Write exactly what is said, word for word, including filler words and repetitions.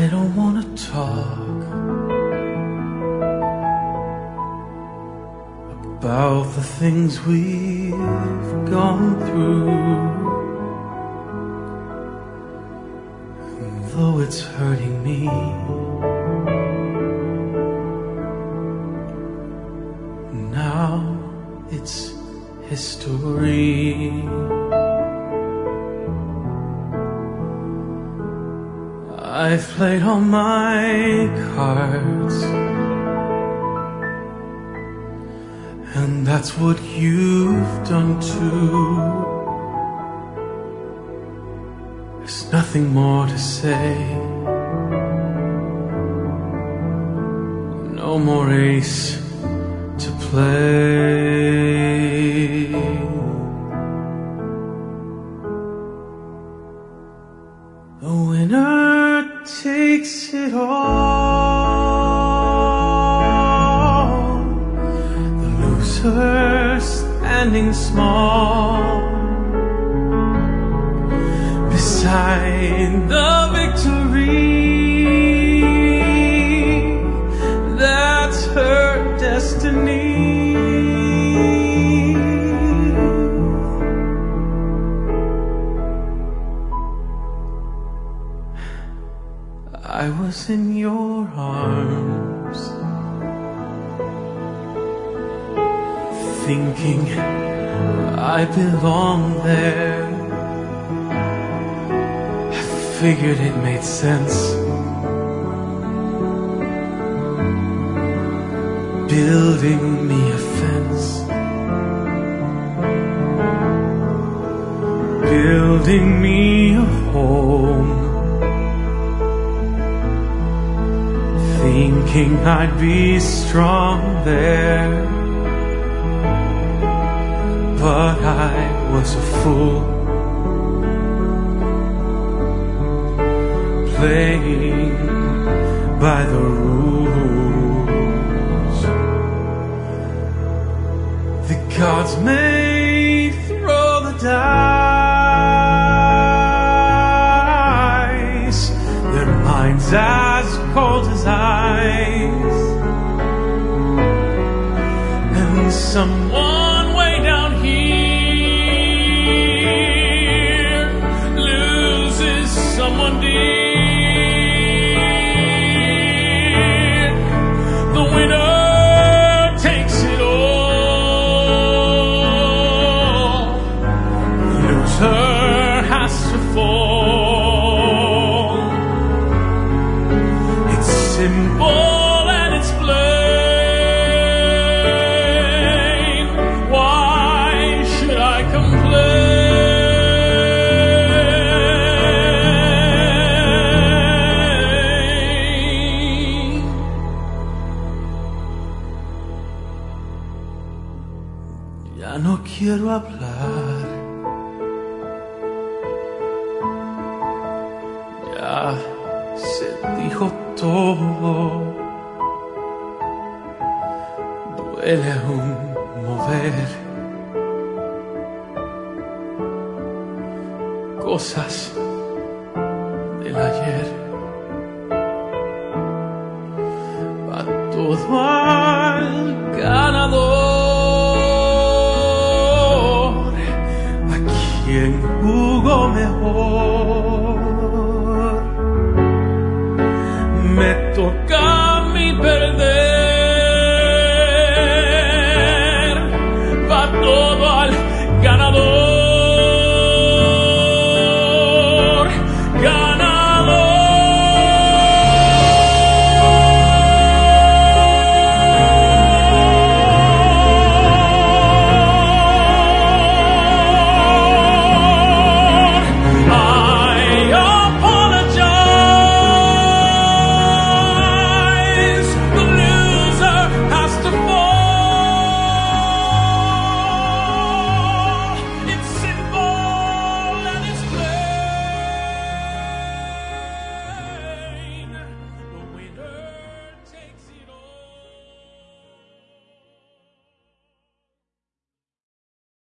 I don't wanna talk about the things we've gone through, though it's hurting me. Now it's history. I've played all my cards, and that's what you've done too. There's nothing more to say, no more ace to play. The winner takes it all, the loser standing small beside the victory. That's her destiny. I was in your arms, thinking I belong there. I figured it made sense, building me a fence, building me a home, thinking I'd be strong there. But I was a fool, playing by the rules the gods may throw the dice. Their minds as cold as ice, and someone way down here loses someone dear. The winner takes it all, the loser has to fall. It's simple and it's plain. Why should I complain? Ya no quiero hablar, ya se dijo todo. Duele aún mover cosas del ayer. Va todo al ganador, a quien jugó mejor. Me toca a mí perder, va todo